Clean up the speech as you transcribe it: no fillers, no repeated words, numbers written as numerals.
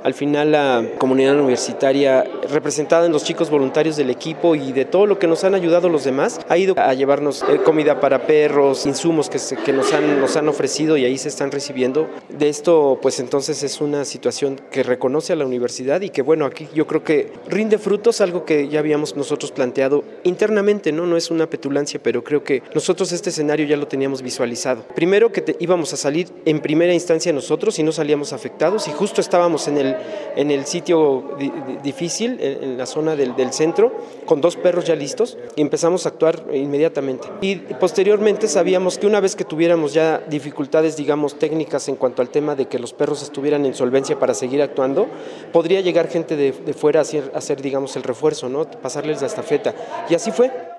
Al final la comunidad universitaria, representada en los chicos voluntarios del equipo y de todo lo que nos han ayudado los demás, ha ido a llevarnos comida para perros, insumos que nos han ofrecido y ahí se están recibiendo. De esto, pues entonces es una situación que reconoce a la universidad y que bueno, aquí yo creo que rinde frutos, algo que ya habíamos nosotros planteado internamente, no es una petulancia, pero creo que nosotros este escenario ya lo teníamos visualizado. Primero que íbamos a salir en primera instancia nosotros y no salíamos afectados y justo estábamos en el sitio difícil, en la zona del centro, con 2 perros ya listos y empezamos a actuar inmediatamente. Y posteriormente sabíamos que una vez que tuviéramos ya dificultades, digamos, técnicas en cuanto al tema de que los perros estuvieran en solvencia para seguir actuando, podría llegar gente de fuera a hacer, digamos, el refuerzo, ¿no? Pasarles la estafeta. Y así fue.